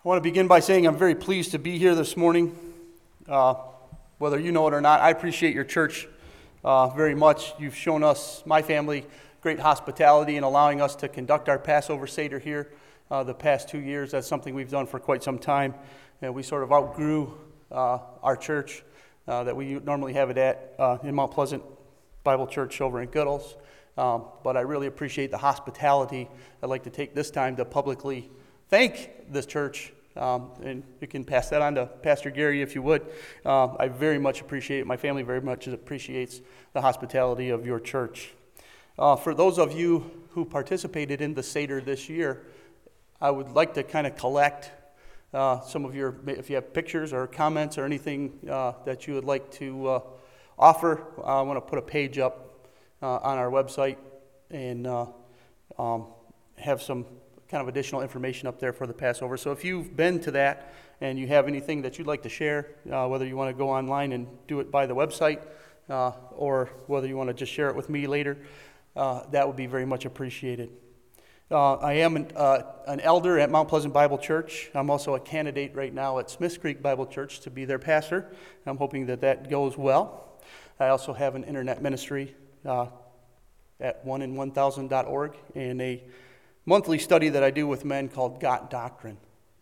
I want to begin by saying I'm very pleased to be here this morning. Whether you know it or not, I appreciate your church very much. You've shown us, my family, great hospitality in allowing us to conduct our Passover Seder here the past 2 years. That's something we've done for quite some time. And we sort of outgrew our church that we normally have it at in Mount Pleasant Bible Church over in Goodles. But I really appreciate the hospitality. I'd like to take this time to publicly thank this church, and you can pass that on to Pastor Gary if you would. I very much appreciate it. My family very much appreciates the hospitality of your church. For those of you who participated in the Seder this year, I would like to kind of collect some of your, if you have pictures or comments or anything that you would like to offer. I want to put a page up on our website and have some kind of additional information up there for the Passover. So if you've been to that and you have anything that you'd like to share, whether you want to go online and do it by the website or whether you want to just share it with me later, that would be very much appreciated. I am an elder at Mount Pleasant Bible Church. I'm also a candidate right now at Smiths Creek Bible Church to be their pastor. I'm hoping that that goes well. I also have an internet ministry at 1in1000.org and a monthly study that I do with men called Got Doctrine.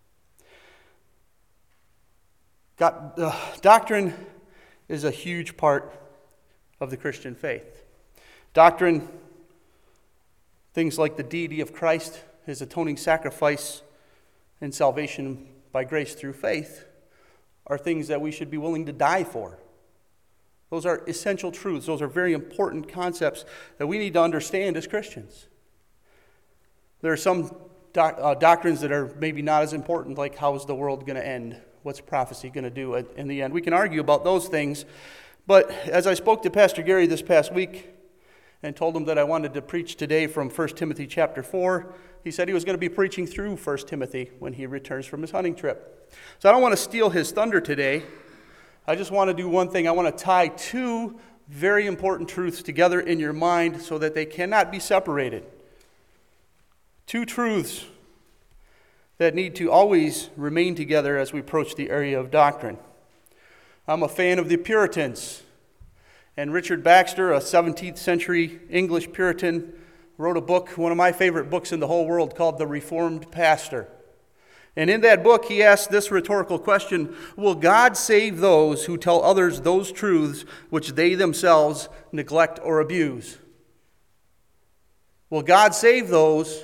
Doctrine is a huge part of the Christian faith. Doctrine, things like the deity of Christ, his atoning sacrifice, and salvation by grace through faith, are things that we should be willing to die for. Those are essential truths. Those are very important concepts that we need to understand as Christians. There are some doctrines that are maybe not as important, like how is the world going to end? What's prophecy going to do in the end? We can argue about those things, but as I spoke to Pastor Gary this past week and told him that I wanted to preach today from 1 Timothy chapter 4, he said he was going to be preaching through 1 Timothy when he returns from his hunting trip. So I don't want to steal his thunder today. I just want to do one thing. I want to tie two very important truths together in your mind so that they cannot be separated. Two truths that need to always remain together as we approach the area of doctrine. I'm a fan of the Puritans, and Richard Baxter, a 17th century English Puritan, wrote a book, one of my favorite books in the whole world, called The Reformed Pastor. And in that book, he asked this rhetorical question: will God save those who tell others those truths which they themselves neglect or abuse? Will God save those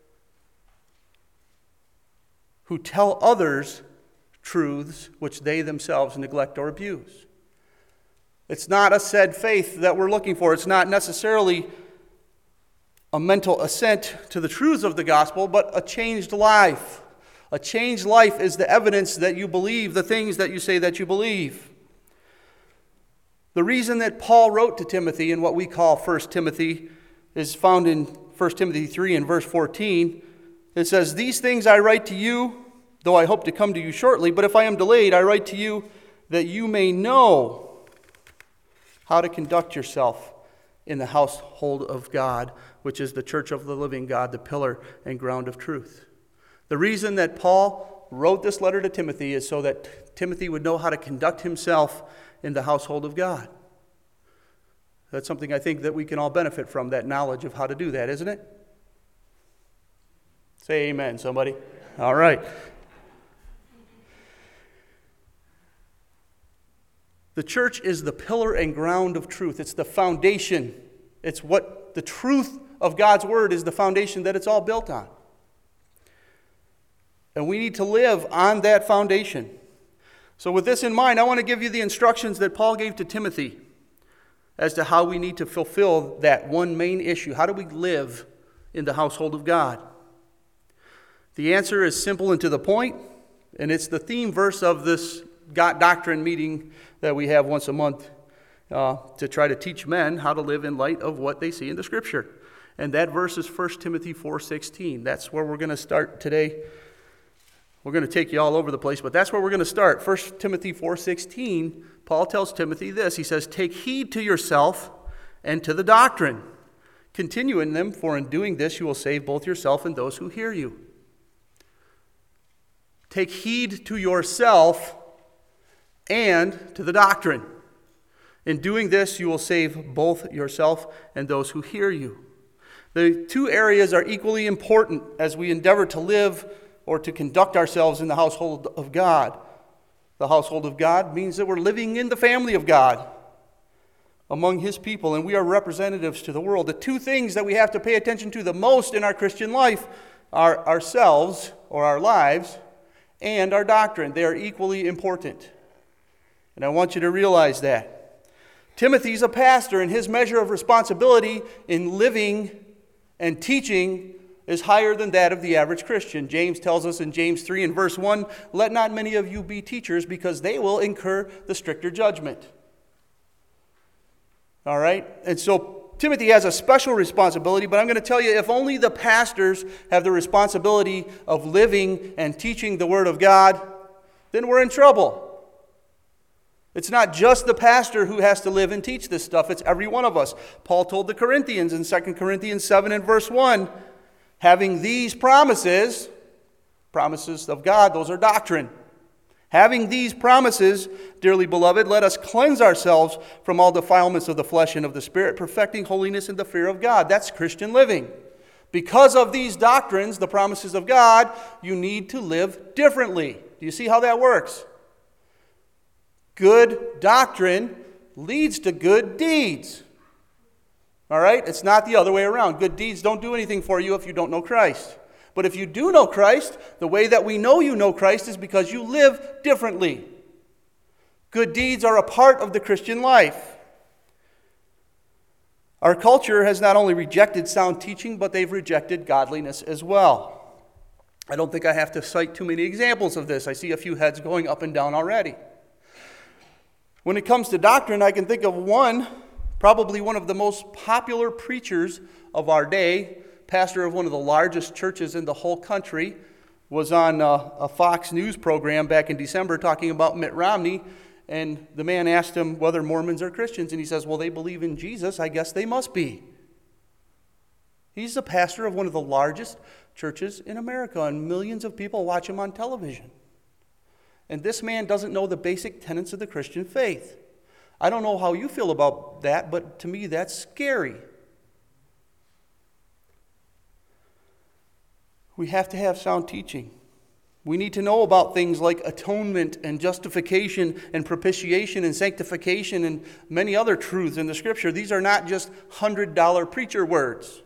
who tell others truths which they themselves neglect or abuse? It's not a said faith that we're looking for. It's not necessarily a mental assent to the truths of the gospel, but a changed life. A changed life is the evidence that you believe the things that you say that you believe. The reason that Paul wrote to Timothy in what we call 1 Timothy is found in 1 Timothy 3 and verse 14. It says, "These things I write to you, though I hope to come to you shortly, but if I am delayed, I write to you that you may know how to conduct yourself in the household of God, which is the church of the living God, the pillar and ground of truth." The reason that Paul wrote this letter to Timothy is so that Timothy would know how to conduct himself in the household of God. That's something I think that we can all benefit from, that knowledge of how to do that, isn't it? Say amen, somebody. All right. The church is the pillar and ground of truth. It's the foundation. It's what the truth of God's word is, the foundation that it's all built on. And we need to live on that foundation. So with this in mind, I want to give you the instructions that Paul gave to Timothy as to how we need to fulfill that one main issue. How do we live in the household of God? The answer is simple and to the point, and it's the theme verse of this Got Doctrine meeting that we have once a month to try to teach men how to live in light of what they see in the Scripture. And that verse is 1 Timothy 4:16. That's where we're going to start today. We're going to take you all over the place, but that's where we're going to start. 1 Timothy 4:16, Paul tells Timothy this. He says, "Take heed to yourself and to the doctrine. Continue in them, for in doing this you will save both yourself and those who hear you." take heed to yourself and to the doctrine. In doing this, you will save both yourself and those who hear you. The two areas are equally important as we endeavor to live or to conduct ourselves in the household of God. The household of God means that we're living in the family of God among His people, and we are representatives to the world. The two things that we have to pay attention to the most in our Christian life are ourselves, or our lives, and our doctrine. They are equally important. And I want you to realize that. Timothy's a pastor, and his measure of responsibility in living and teaching is higher than that of the average Christian. James tells us in James 3 and verse 1, "Let not many of you be teachers, because they will incur the stricter judgment." All right? And so Timothy has a special responsibility, but I'm going to tell you, if only the pastors have the responsibility of living and teaching the Word of God, then we're in trouble. It's not just the pastor who has to live and teach this stuff. It's every one of us. Paul told the Corinthians in 2 Corinthians 7 and verse 1, having these promises of God, those are doctrine. Having these promises, dearly beloved, let us cleanse ourselves from all defilements of the flesh and of the spirit, perfecting holiness in the fear of God. That's Christian living. Because of these doctrines, the promises of God, you need to live differently. Do you see how that works? Good doctrine leads to good deeds. All right? It's not the other way around. Good deeds don't do anything for you if you don't know Christ. But if you do know Christ, the way that we know you know Christ is because you live differently. Good deeds are a part of the Christian life. Our culture has not only rejected sound teaching, but they've rejected godliness as well. I don't think I have to cite too many examples of this. I see a few heads going up and down already. When it comes to doctrine, I can think of one, probably one of the most popular preachers of our day, pastor of one of the largest churches in the whole country, was on a Fox News program back in December talking about Mitt Romney, and the man asked him whether Mormons are Christians, and he says, well, they believe in Jesus, I guess they must be. He's the pastor of one of the largest churches in America, and millions of people watch him on television. And this man doesn't know the basic tenets of the Christian faith. I don't know how you feel about that, but to me that's scary. We have to have sound teaching. We need to know about things like atonement and justification and propitiation and sanctification and many other truths in the Scripture. These are not just $100 preacher words.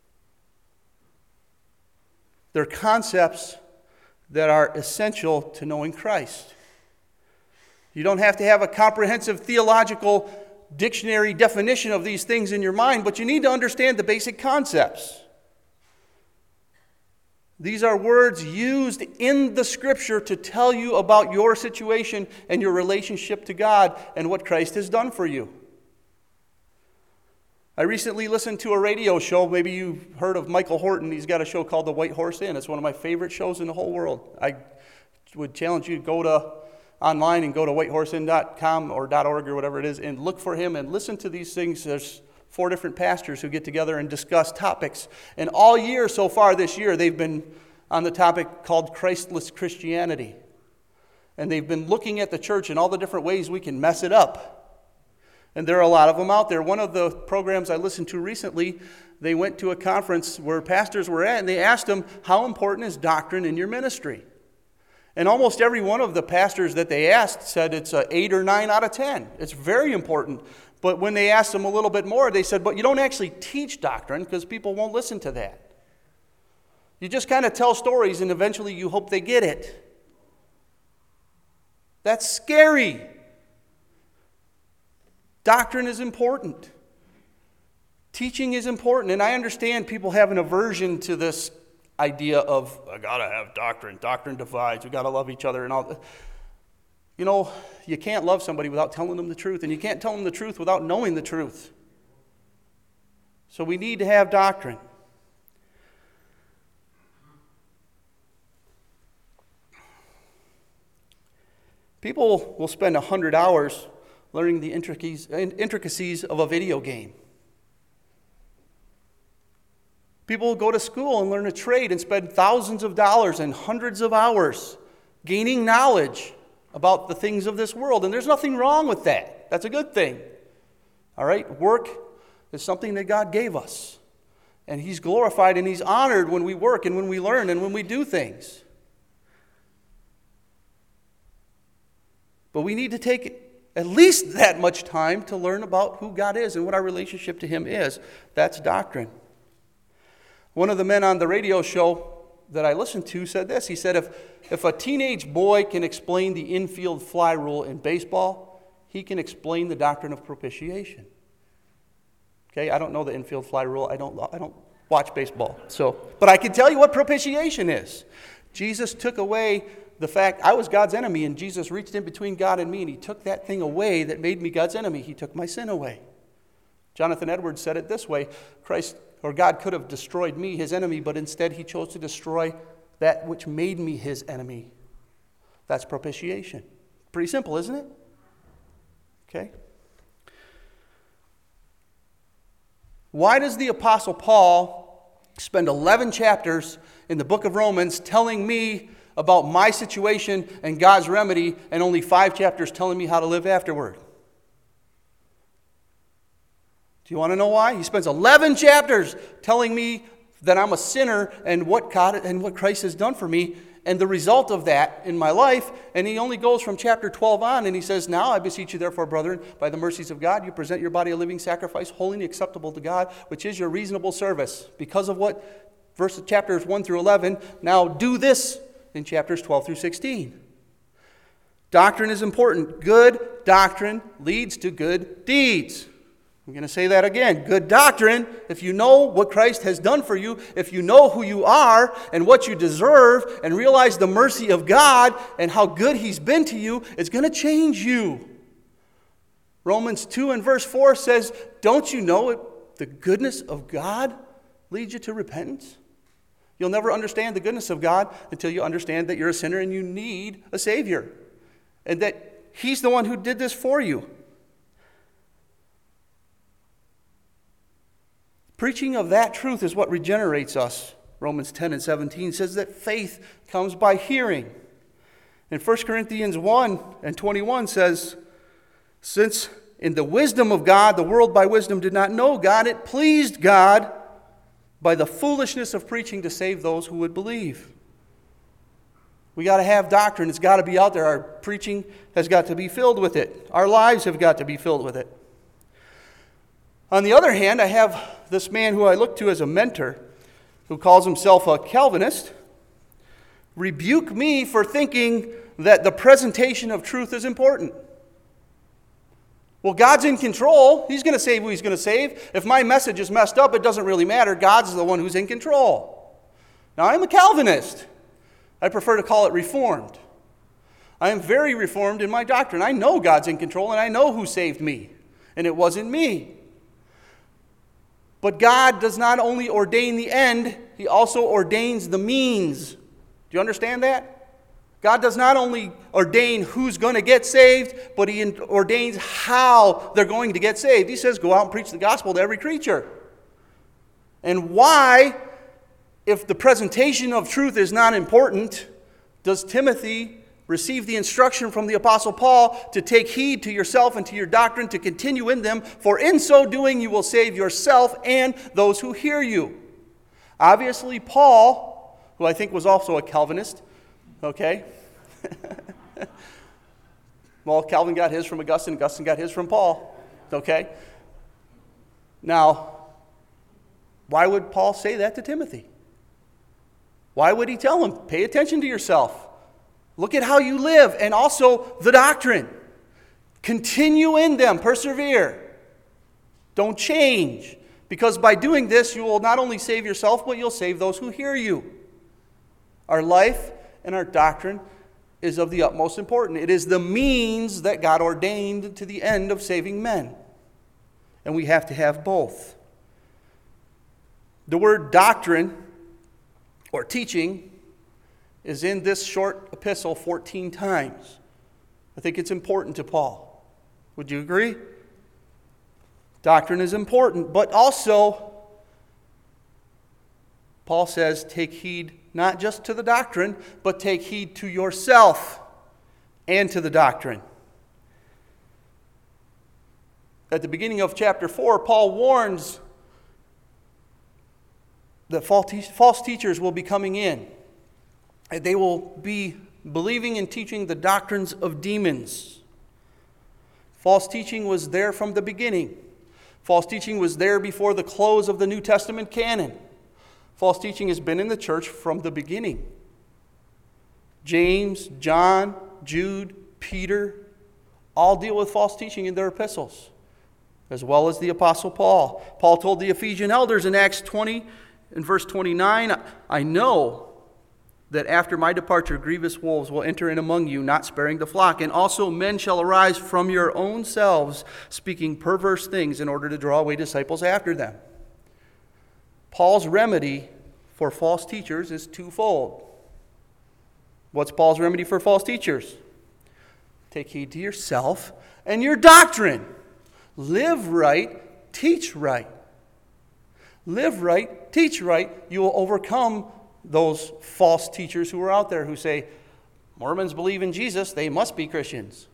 They're concepts that are essential to knowing Christ. You don't have to have a comprehensive theological dictionary definition of these things in your mind, but you need to understand the basic concepts. These are words used in the Scripture to tell you about your situation and your relationship to God and what Christ has done for you. I recently listened to a radio show. Maybe you've heard of Michael Horton. He's got a show called The White Horse Inn. It's one of my favorite shows in the whole world. I would challenge you to go online and go to whitehorseinn.com or .org or whatever it is and look for him and listen to these things. There's 4 different pastors who get together and discuss topics. And all year so far this year, they've been on the topic called Christless Christianity. And they've been looking at the church in all the different ways we can mess it up. And there are a lot of them out there. One of the programs I listened to recently, they went to a conference where pastors were at, and they asked them, how important is doctrine in your ministry? And almost every one of the pastors that they asked said it's an 8 or 9 out of 10. It's very important. But when they asked them a little bit more, they said, but you don't actually teach doctrine because people won't listen to that. You just kind of tell stories and eventually you hope they get it. That's scary. Doctrine is important. Teaching is important. And I understand people have an aversion to this idea of, I gotta have doctrine. Doctrine divides. We gotta love each other and all. You know, you can't love somebody without telling them the truth. And you can't tell them the truth without knowing the truth. So we need to have doctrine. People will spend 100 hours learning the intricacies of a video game. People will go to school and learn a trade and spend thousands of dollars and hundreds of hours gaining knowledge about the things of this world. And there's nothing wrong with that. That's a good thing. All right? Work is something that God gave us. And He's glorified and He's honored when we work and when we learn and when we do things. But we need to take at least that much time to learn about who God is and what our relationship to Him is. That's doctrine. One of the men on the radio show that I listened to said this. He said, if a teenage boy can explain the infield fly rule in baseball, he can explain the doctrine of propitiation. Okay, I don't know the infield fly rule. I don't watch baseball. But I can tell you what propitiation is. Jesus took away the fact I was God's enemy, and Jesus reached in between God and me, and He took that thing away that made me God's enemy. He took my sin away. Jonathan Edwards said it this way: God could have destroyed me, His enemy, but instead He chose to destroy that which made me His enemy. That's propitiation. Pretty simple, isn't it? Okay. Why does the Apostle Paul spend 11 chapters in the book of Romans telling me about my situation and God's remedy, and only 5 chapters telling me how to live afterward? Do you want to know why? He spends 11 chapters telling me that I'm a sinner and what God and what Christ has done for me and the result of that in my life. And he only goes from chapter 12 on, and he says, now I beseech you therefore, brethren, by the mercies of God, you present your body a living sacrifice, holy and acceptable to God, which is your reasonable service. Because of what chapters 1 through 11, now do this in chapters 12 through 16. Doctrine is important. Good doctrine leads to good deeds. I'm going to say that again. Good doctrine, if you know what Christ has done for you, if you know who you are and what you deserve, and realize the mercy of God and how good He's been to you, it's going to change you. Romans 2 and verse 4 says, don't you know it, the goodness of God leads you to repentance? You'll never understand the goodness of God until you understand that you're a sinner and you need a Savior, and that He's the one who did this for you. Preaching of that truth is what regenerates us. Romans 10 and 17 says that faith comes by hearing. And 1 Corinthians 1 and 21 says, since in the wisdom of God, the world by wisdom did not know God, it pleased God by the foolishness of preaching to save those who would believe. We got to have doctrine. It's got to be out there. Our preaching has got to be filled with it. Our lives have got to be filled with it. On the other hand, I have this man who I look to as a mentor, who calls himself a Calvinist, rebuke me for thinking that the presentation of truth is important. Well, God's in control. He's going to save who He's going to save. If my message is messed up, it doesn't really matter. God's the one who's in control. Now, I'm a Calvinist. I prefer to call it Reformed. I am very Reformed in my doctrine. I know God's in control, and I know who saved me, and it wasn't me. But God does not only ordain the end, He also ordains the means. Do you understand that? God does not only ordain who's going to get saved, but He ordains how they're going to get saved. He says, go out and preach the gospel to every creature. And why, if the presentation of truth is not important, does Timothy receive the instruction from the Apostle Paul to take heed to yourself and to your doctrine, to continue in them, for in so doing you will save yourself and those who hear you? Obviously, Paul, who I think was also a Calvinist, okay? Well, Calvin got his from Augustine. Augustine got his from Paul. Okay? Now, why would Paul say that to Timothy? Why would he tell him, pay attention to yourself? Look at how you live, and also the doctrine. Continue in them. Persevere. Don't change. Because by doing this, you will not only save yourself, but you'll save those who hear you. Our life and our doctrine is of the utmost importance. It is the means that God ordained to the end of saving men. And we have to have both. The word doctrine or teaching is in this short epistle 14 times. I think it's important to Paul. Would you agree? Doctrine is important, but also Paul says, take heed not just to the doctrine, but take heed to yourself and to the doctrine. At the beginning of chapter 4, Paul warns that false teachers will be coming in. They will be believing and teaching the doctrines of demons. False teaching was there from the beginning. False teaching was there before the close of the New Testament canon. False teaching has been in the church from the beginning. James, John, Jude, Peter, all deal with false teaching in their epistles, as well as the Apostle Paul. Paul told the Ephesian elders in Acts 20, in verse 29, I know that after my departure grievous wolves will enter in among you, not sparing the flock, and also men shall arise from your own selves, speaking perverse things in order to draw away disciples after them. Paul's remedy for false teachers is twofold. What's Paul's remedy for false teachers? Take heed to yourself and your doctrine. Live right, teach right. Live right, teach right. You will overcome those false teachers who are out there who say, Mormons believe in Jesus, they must be Christians.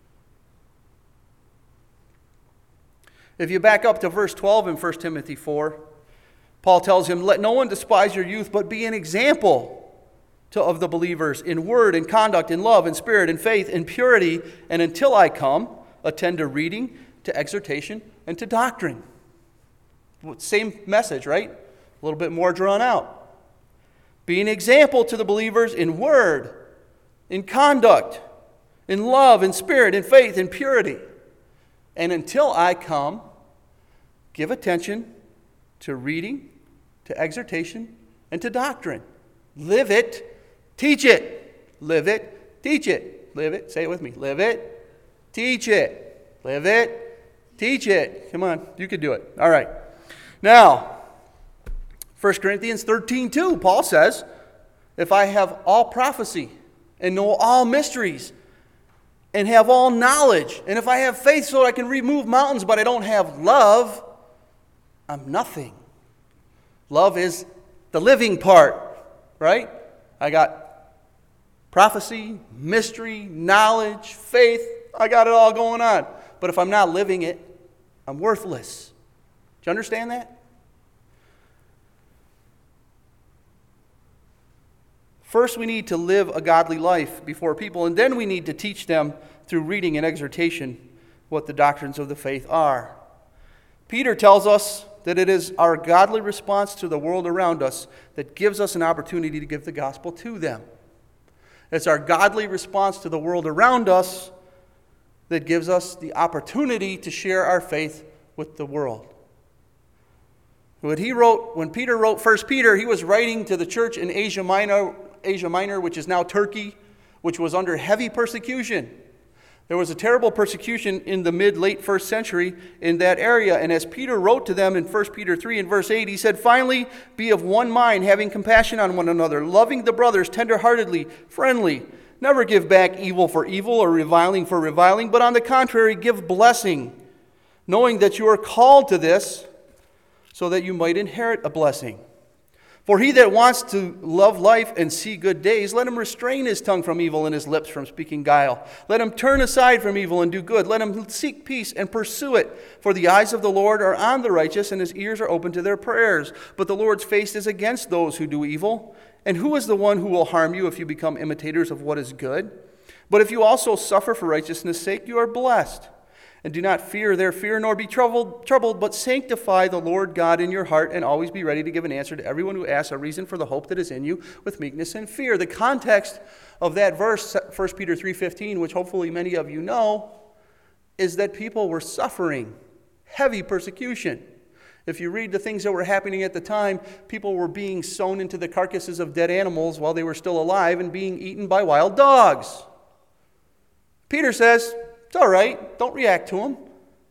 If you back up to verse 12 in 1 Timothy 4, Paul tells him, let no one despise your youth, but be an example of the believers in word, in conduct, in love, in spirit, in faith, in purity, and until I come, attend to reading, to exhortation, and to doctrine. Same message, right? A little bit more drawn out. Be an example to the believers in word, in conduct, in love, in spirit, in faith, in purity. And until I come, give attention to reading, to exhortation, and to doctrine. Live it, teach it. Live it, teach it. Live it, say it with me. Live it, teach it. Live it, teach it. Come on, you can do it. All right. Now, 1 Corinthians 13:2, Paul says, if I have all prophecy and know all mysteries and have all knowledge, and if I have faith so I can remove mountains but I don't have love, I'm nothing. Love is the living part, right? I got prophecy, mystery, knowledge, faith. I got it all going on. But if I'm not living it, I'm worthless. Do you understand that? First, we need to live a godly life before people, and then we need to teach them through reading and exhortation what the doctrines of the faith are. Peter tells us that it is our godly response to the world around us that gives us an opportunity to give the gospel to them. It's our godly response to the world around us that gives us the opportunity to share our faith with the world. When Peter wrote 1 Peter, he was writing to the church in Asia Minor, which is now Turkey, which was under heavy persecution. There was a terrible persecution in the mid-late first century in that area. And as Peter wrote to them in 1 Peter 3 and verse 8, he said, finally, be of one mind, having compassion on one another, loving the brothers tenderheartedly, friendly. Never give back evil for evil or reviling for reviling, but on the contrary, give blessing, knowing that you are called to this so that you might inherit a blessing. For he that wants to love life and see good days, let him restrain his tongue from evil and his lips from speaking guile. Let him turn aside from evil and do good. Let him seek peace and pursue it. For the eyes of the Lord are on the righteous, and his ears are open to their prayers. But the Lord's face is against those who do evil. And who is the one who will harm you if you become imitators of what is good? But if you also suffer for righteousness' sake, you are blessed. And do not fear their fear, nor be troubled, but sanctify the Lord God in your heart, and always be ready to give an answer to everyone who asks a reason for the hope that is in you with meekness and fear. The context of that verse, 1 Peter 3:15, which hopefully many of you know, is that people were suffering heavy persecution. If you read the things that were happening at the time, people were being sewn into the carcasses of dead animals while they were still alive and being eaten by wild dogs. Peter says, it's all right. Don't react to them.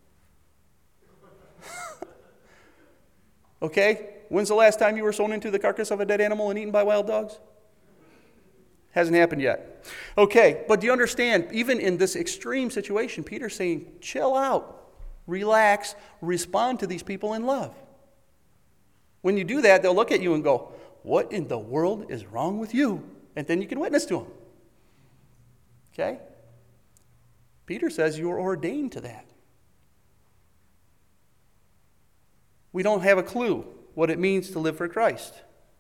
Okay? When's the last time you were sewn into the carcass of a dead animal and eaten by wild dogs? Hasn't happened yet. Okay, but do you understand, even in this extreme situation, Peter's saying, chill out, relax, respond to these people in love. When you do that, they'll look at you and go, what in the world is wrong with you? And then you can witness to them. Okay? Peter says you are ordained to that. We don't have a clue what it means to live for Christ.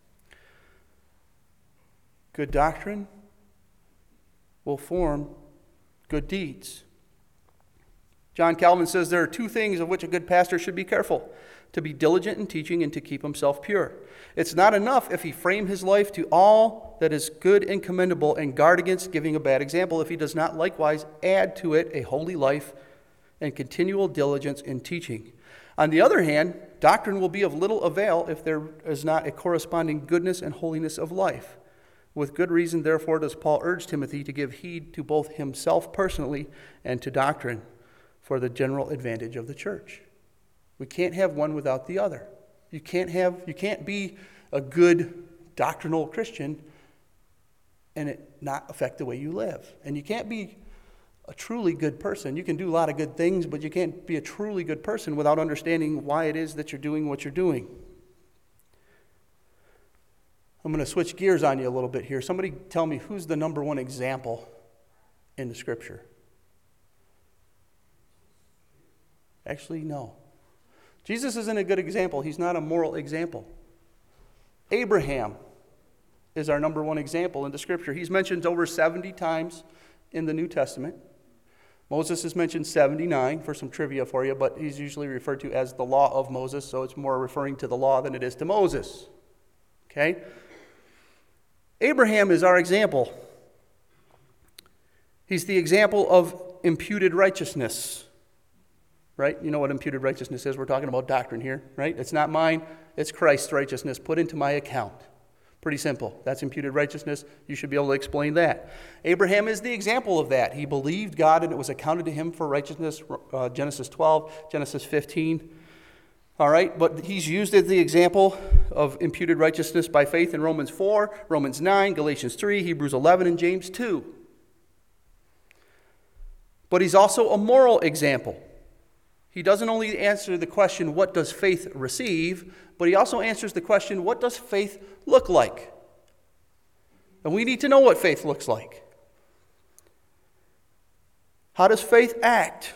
Good doctrine will form good deeds. John Calvin says there are two things of which a good pastor should be careful: to be diligent in teaching and to keep himself pure. It's not enough if he frame his life to all that is good and commendable and guard against giving a bad example if he does not likewise add to it a holy life and continual diligence in teaching. On the other hand, doctrine will be of little avail if there is not a corresponding goodness and holiness of life. With good reason, therefore, does Paul urge Timothy to give heed to both himself personally and to doctrine for the general advantage of the church. We can't have one without the other. You can't be a good doctrinal Christian and it not affect the way you live. And you can't be a truly good person. You can do a lot of good things, but you can't be a truly good person without understanding why it is that you're doing what you're doing. I'm going to switch gears on you a little bit here. Somebody tell me, who's the number one example in the Scripture? Actually, no. Jesus isn't a good example. He's not a moral example. Abraham is our number one example in the Scripture. He's mentioned over 70 times in the New Testament. Moses is mentioned 79 for some trivia for you, but he's usually referred to as the law of Moses, so it's more referring to the law than it is to Moses. Okay? Abraham is our example. He's the example of imputed righteousness. Right? You know what imputed righteousness is. We're talking about doctrine here, right? It's not mine. It's Christ's righteousness put into my account. Pretty simple. That's imputed righteousness. You should be able to explain that. Abraham is the example of that. He believed God and it was accounted to him for righteousness. Genesis 12, Genesis 15. All right? But he's used as the example of imputed righteousness by faith in Romans 4, Romans 9, Galatians 3, Hebrews 11, and James 2. But he's also a moral example. He doesn't only answer the question, what does faith receive, but he also answers the question, what does faith look like? And we need to know what faith looks like. How does faith act?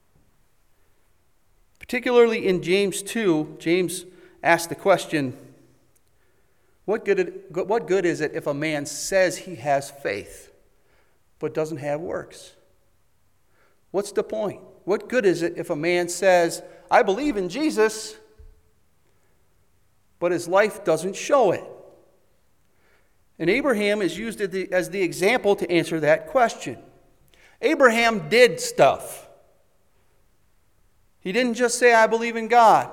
Particularly in James 2, James asked the question, what good is it if a man says he has faith, but doesn't have works? What's the point? What good is it if a man says, I believe in Jesus, but his life doesn't show it? And Abraham is used as the example to answer that question. Abraham did stuff. He didn't just say, I believe in God.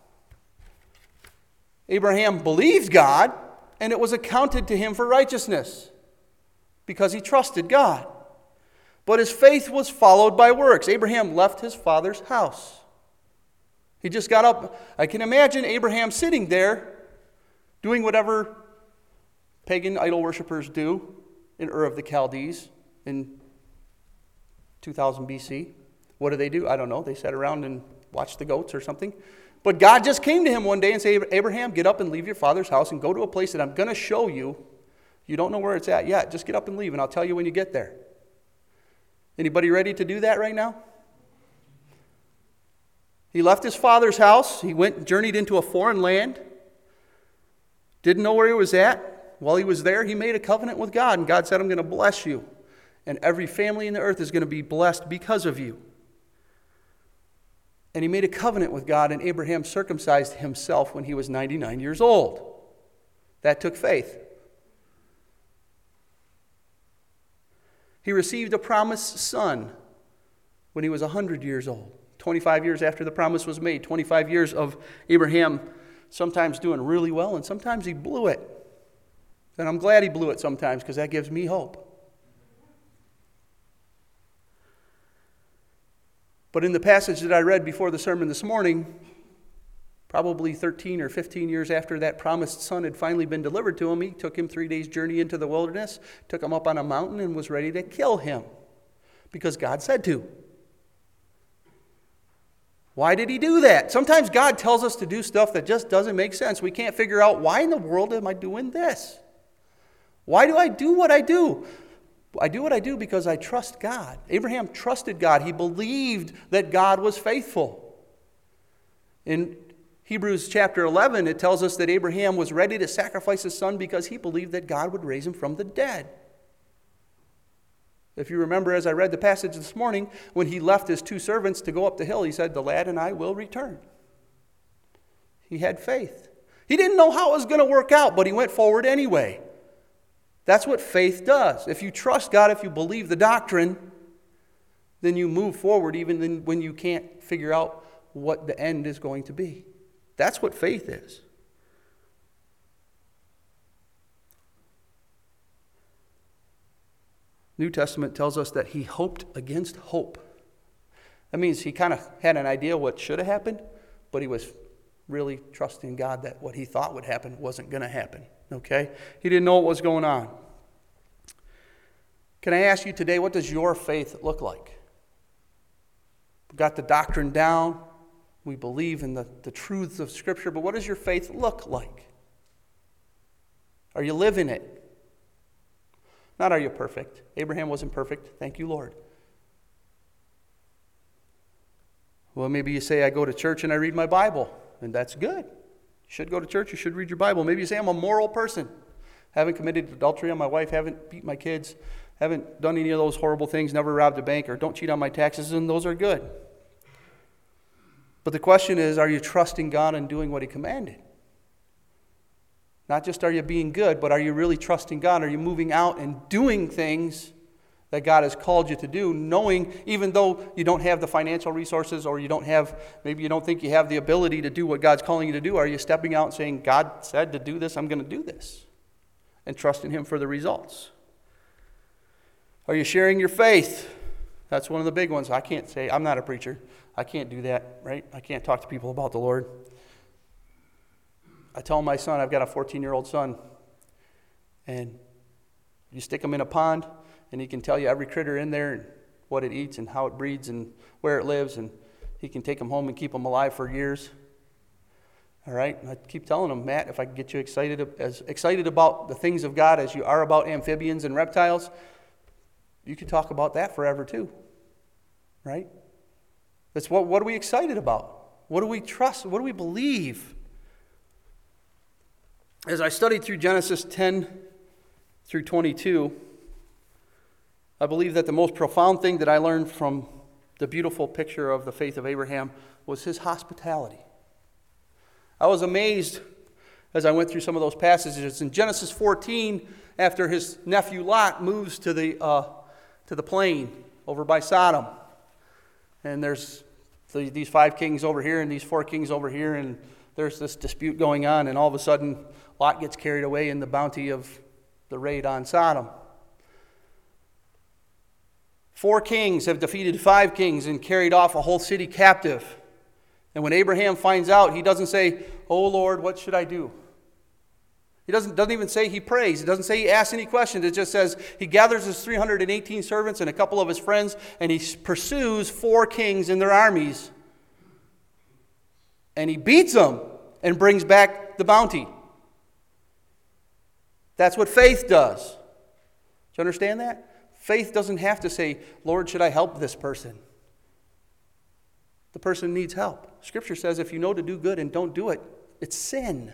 Abraham believed God, and it was accounted to him for righteousness because he trusted God. But his faith was followed by works. Abraham left his father's house. He just got up. I can imagine Abraham sitting there doing whatever pagan idol worshippers do in Ur of the Chaldees in 2000 BC. What do? I don't know. They sat around and watched the goats or something. But God just came to him one day and said, Abraham, get up and leave your father's house and go to a place that I'm going to show you. You don't know where it's at yet. Just get up and leave, and I'll tell you when you get there. Anybody ready to do that right now? He left his father's house. He journeyed into a foreign land. Didn't know where he was at. While he was there, he made a covenant with God. And God said, I'm going to bless you. And every family in the earth is going to be blessed because of you. And he made a covenant with God, and Abraham circumcised himself when he was 99 years old. That took faith. He received a promised son when he was 100 years old. 25 years after the promise was made. 25 years of Abraham sometimes doing really well, and sometimes he blew it. And I'm glad he blew it sometimes, because that gives me hope. But in the passage that I read before the sermon this morning, probably 13 or 15 years after that promised son had finally been delivered to him, he took him 3 days' journey into the wilderness, took him up on a mountain, and was ready to kill him because God said to. Why did he do that? Sometimes God tells us to do stuff that just doesn't make sense. We can't figure out, why in the world am I doing this? Why do I do what I do? I do what I do because I trust God. Abraham trusted God. He believed that God was faithful. In Hebrews chapter 11, it tells us that Abraham was ready to sacrifice his son because he believed that God would raise him from the dead. If you remember, as I read the passage this morning, when he left his 2 servants to go up the hill, he said, "The lad and I will return." He had faith. He didn't know how it was going to work out, but he went forward anyway. That's what faith does. If you trust God, if you believe the doctrine, then you move forward even when you can't figure out what the end is going to be. That's what faith is. New Testament tells us that he hoped against hope. That means he kind of had an idea what should have happened, but he was really trusting God that what he thought would happen wasn't going to happen. Okay? He didn't know what was going on. Can I ask you today, what does your faith look like? We've got the doctrine down. We believe in the truths of Scripture, but what does your faith look like? Are you living it? Not are you perfect. Abraham wasn't perfect. Thank you, Lord. Well, maybe you say, I go to church and I read my Bible, and that's good. You should go to church. You should read your Bible. Maybe you say, I'm a moral person. Haven't committed adultery on my wife, haven't beat my kids, haven't done any of those horrible things, never robbed a bank, or don't cheat on my taxes, and those are good. But the question is, are you trusting God and doing what he commanded? Not just are you being good, but are you really trusting God? Are you moving out and doing things that God has called you to do, knowing even though you don't have the financial resources or maybe you don't think you have the ability to do what God's calling you to do, are you stepping out and saying, God said to do this, I'm going to do this, and trusting him for the results? Are you sharing your faith? That's one of the big ones. I can't say, I'm not a preacher. I can't do that, right? I can't talk to people about the Lord. I tell my son, I've got a 14-year-old son, and you stick him in a pond, and he can tell you every critter in there and what it eats and how it breeds and where it lives, and he can take them home and keep them alive for years. All right? And I keep telling him, Matt, if I can get you as excited about the things of God as you are about amphibians and reptiles, you could talk about that forever too. Right? That's what are we excited about? What do we trust? What do we believe? As I studied through Genesis 10 through 22, I believe that the most profound thing that I learned from the beautiful picture of the faith of Abraham was his hospitality. I was amazed as I went through some of those passages. In Genesis 14, after his nephew Lot moves to the plain over by Sodom, and there's these 5 kings over here and these 4 kings over here, and there's this dispute going on, and all of a sudden Lot gets carried away in the bounty of the raid on Sodom. 4 kings have defeated 5 kings and carried off a whole city captive. And when Abraham finds out, he doesn't say, "Oh Lord, what should I do?" He doesn't even say he prays. He doesn't say he asks any questions. It just says he gathers his 318 servants and a couple of his friends, and he pursues 4 kings and their armies. And he beats them and brings back the bounty. That's what faith does. Do you understand that? Faith doesn't have to say, "Lord, should I help this person?" The person needs help. Scripture says if you know to do good and don't do it, it's sin.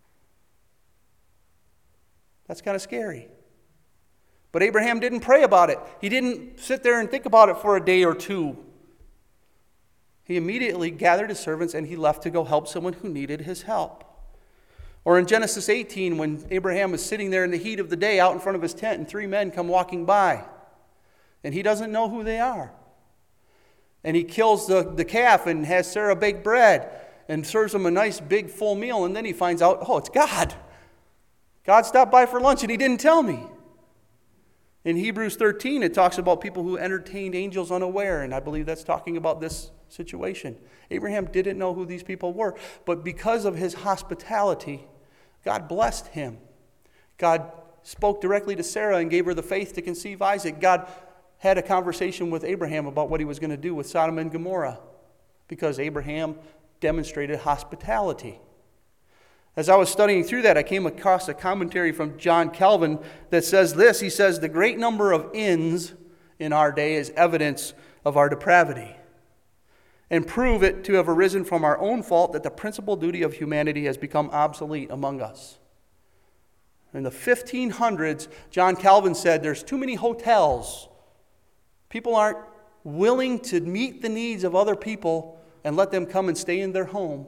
That's kind of scary. But Abraham didn't pray about it. He didn't sit there and think about it for a day or two. He immediately gathered his servants and he left to go help someone who needed his help. Or in Genesis 18, when Abraham is sitting there in the heat of the day out in front of his tent and 3 men come walking by. And he doesn't know who they are. And he kills the calf and has Sarah bake bread and serves them a nice big full meal. And then he finds out, oh, it's God. God stopped by for lunch and he didn't tell me. In Hebrews 13, it talks about people who entertained angels unaware. And I believe that's talking about this situation. Abraham didn't know who these people were. But because of his hospitality, God blessed him. God spoke directly to Sarah and gave her the faith to conceive Isaac. God had a conversation with Abraham about what he was going to do with Sodom and Gomorrah. because Abraham demonstrated hospitality. As I was studying through that, I came across a commentary from John Calvin that says this. He says, "The great number of inns in our day is evidence of our depravity, and prove it to have arisen from our own fault that the principal duty of humanity has become obsolete among us." In the 1500s, John Calvin said there's too many hotels. People aren't willing to meet the needs of other people and let them come and stay in their home.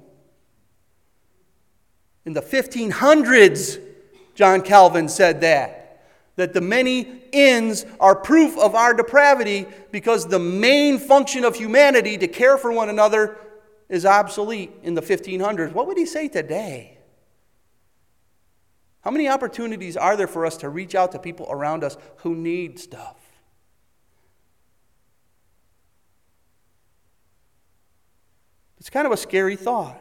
In the 1500s, John Calvin said that the many inns are proof of our depravity because the main function of humanity to care for one another is obsolete in the 1500s. What would he say today? How many opportunities are there for us to reach out to people around us who need stuff? It's kind of a scary thought.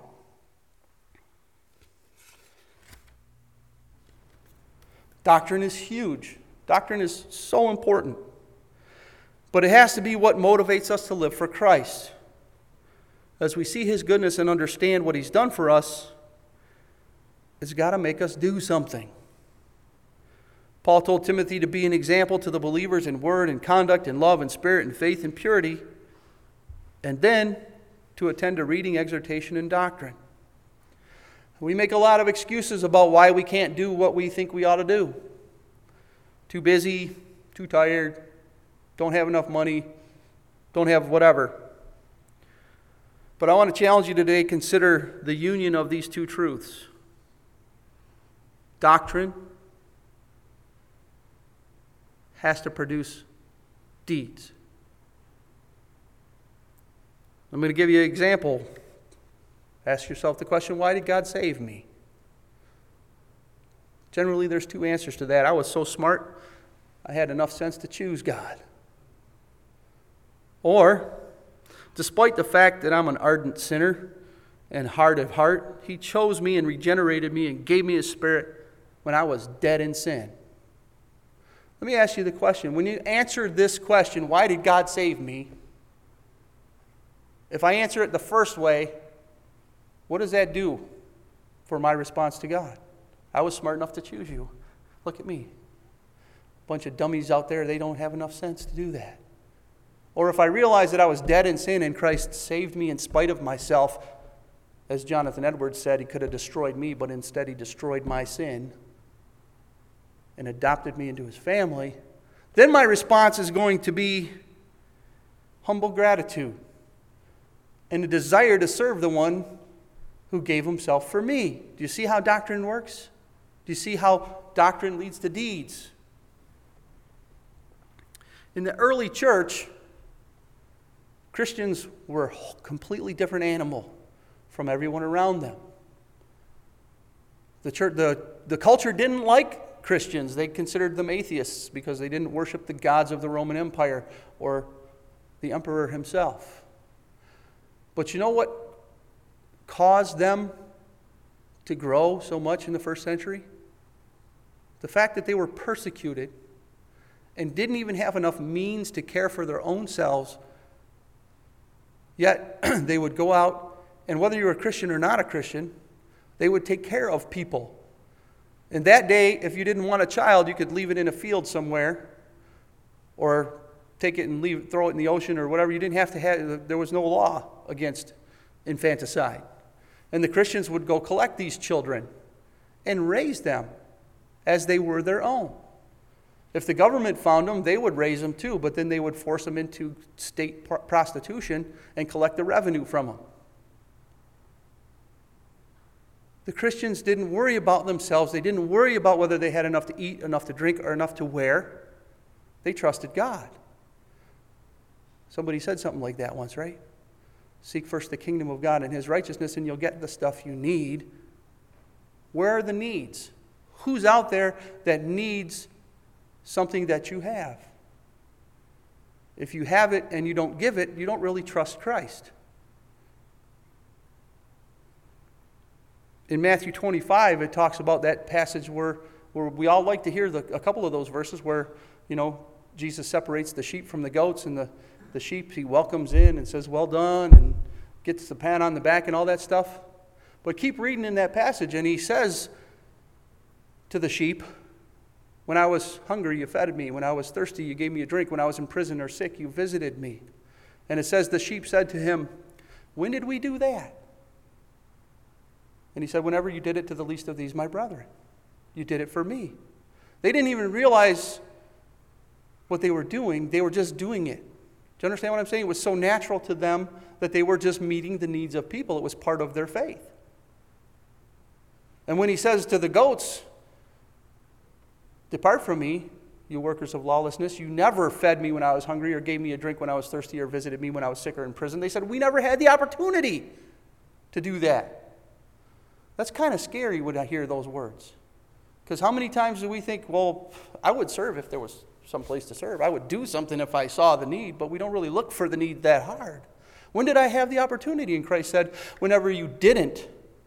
Doctrine is huge. Doctrine is so important. But it has to be what motivates us to live for Christ. As we see His goodness and understand what He's done for us, it's got to make us do something. Paul told Timothy to be an example to the believers in word and conduct and love and spirit and faith and purity, and then to attend to reading, exhortation, and doctrine. We make a lot of excuses about why we can't do what we think we ought to do. Too busy, too tired, don't have enough money, don't have whatever. But I want to challenge you today, consider the union of these two truths. Doctrine has to produce deeds. I'm going to give you an example. Ask yourself the question, why did God save me? Generally, there's two answers to that. I was so smart, I had enough sense to choose God. Or, despite the fact that I'm an ardent sinner and hard of heart, He chose me and regenerated me and gave me His Spirit when I was dead in sin. Let me ask you the question. When you answer this question, why did God save me? If I answer it the first way, what does that do for my response to God? I was smart enough to choose you. Look at me. A bunch of dummies out there, they don't have enough sense to do that. Or if I realized that I was dead in sin and Christ saved me in spite of myself, as Jonathan Edwards said, He could have destroyed me, but instead He destroyed my sin and adopted me into His family, then my response is going to be humble gratitude and a desire to serve the one who gave Himself for me. Do you see how doctrine works? Do you see how doctrine leads to deeds? In the early church, Christians were a completely different animal from everyone around them. The culture didn't like Christians. They considered them atheists because they didn't worship the gods of the Roman Empire or the emperor himself. But you know what caused them to grow so much in the first century? The fact that they were persecuted and didn't even have enough means to care for their own selves, yet they would go out, and whether you were a Christian or not a Christian, they would take care of people. In that day, if you didn't want a child, you could leave it in a field somewhere or take it and throw it in the ocean or whatever. You didn't have to have, there was no law against infanticide. And the Christians would go collect these children and raise them as they were their own. If the government found them, they would raise them too, but then they would force them into state prostitution and collect the revenue from them. The Christians didn't worry about themselves. They didn't worry about whether they had enough to eat, enough to drink, or enough to wear. They trusted God. Somebody said something like that once, right? Seek first the kingdom of God and His righteousness, and you'll get the stuff you need. Where are the needs? Who's out there that needs something that you have? If you have it and you don't give it, you don't really trust Christ. In Matthew 25, it talks about that passage where we all like to hear a couple of those verses where, Jesus separates the sheep from the goats, and the sheep He welcomes in and says, well done, and gets the pat on the back and all that stuff. But keep reading in that passage, and he says to the sheep, when I was hungry, you fed me. When I was thirsty, you gave me a drink. When I was in prison or sick, you visited me. And it says the sheep said to him, when did we do that? And he said, whenever you did it to the least of these, my brethren. You did it for me. They didn't even realize what they were doing. They were just doing it. Do you understand what I'm saying? It was so natural to them that they were just meeting the needs of people. It was part of their faith. And when he says to the goats, depart from me, you workers of lawlessness. You never fed me when I was hungry or gave me a drink when I was thirsty or visited me when I was sick or in prison. They said, we never had the opportunity to do that. That's kind of scary when I hear those words. Because how many times do we think, well, I would serve if there was some place to serve. I would do something if I saw the need, but we don't really look for the need that hard. When did I have the opportunity? And Christ said, whenever you didn't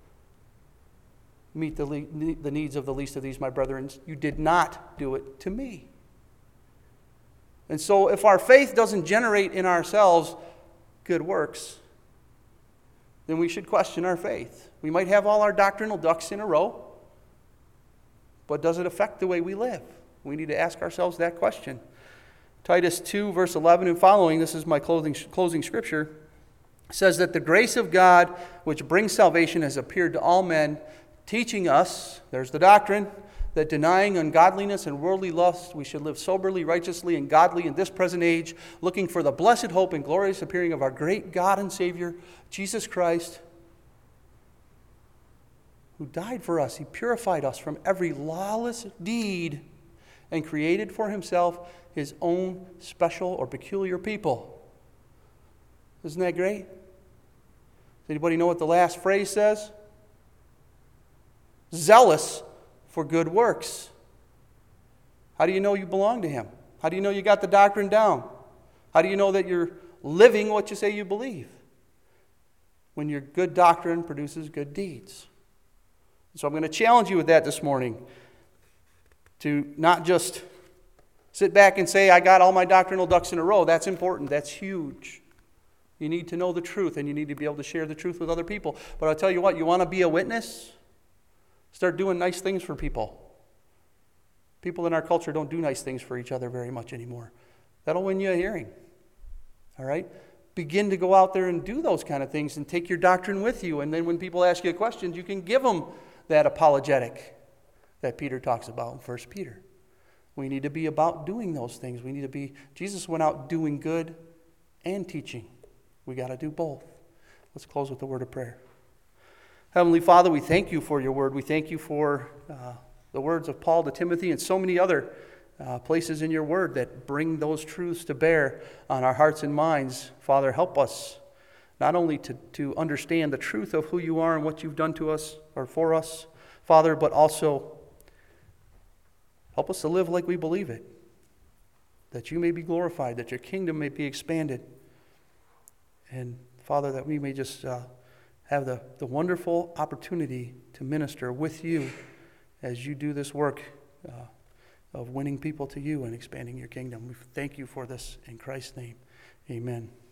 meet the needs of the least of these, my brethren, you did not do it to me. And so if our faith doesn't generate in ourselves good works, then we should question our faith. We might have all our doctrinal ducks in a row, but does it affect the way we live? We need to ask ourselves that question. Titus 2, verse 11 and following, this is my closing scripture, says that the grace of God, which brings salvation, has appeared to all men, teaching us, there's the doctrine, that denying ungodliness and worldly lust, we should live soberly, righteously, and godly in this present age, looking for the blessed hope and glorious appearing of our great God and Savior, Jesus Christ, who died for us. He purified us from every lawless deed and created for himself his own special or peculiar people. Isn't that great? Does anybody know what the last phrase says? Zealous for good works. How do you know you belong to him? How do you know you got the doctrine down? How do you know that you're living what you say you believe? When your good doctrine produces good deeds. So I'm going to challenge you with that this morning. To not just sit back and say, I got all my doctrinal ducks in a row. That's important. That's huge. You need to know the truth, and you need to be able to share the truth with other people. But I'll tell you what, you want to be a witness? Start doing nice things for people. People in our culture don't do nice things for each other very much anymore. That'll win you a hearing. All right? Begin to go out there and do those kind of things and take your doctrine with you. And then when people ask you questions, you can give them that apologetic that Peter talks about in 1 Peter. We need to be about doing those things. We need to be, Jesus went out doing good and teaching. We got to do both. Let's close with a word of prayer. Heavenly Father, we thank you for your word. We thank you for the words of Paul to Timothy and so many other places in your word that bring those truths to bear on our hearts and minds. Father, help us not only to understand the truth of who you are and what you've done to us or for us, Father, but also help us to live like we believe it, that you may be glorified, that your kingdom may be expanded. And Father, that we may just have the wonderful opportunity to minister with you as you do this work of winning people to you and expanding your kingdom. We thank you for this in Christ's name. Amen.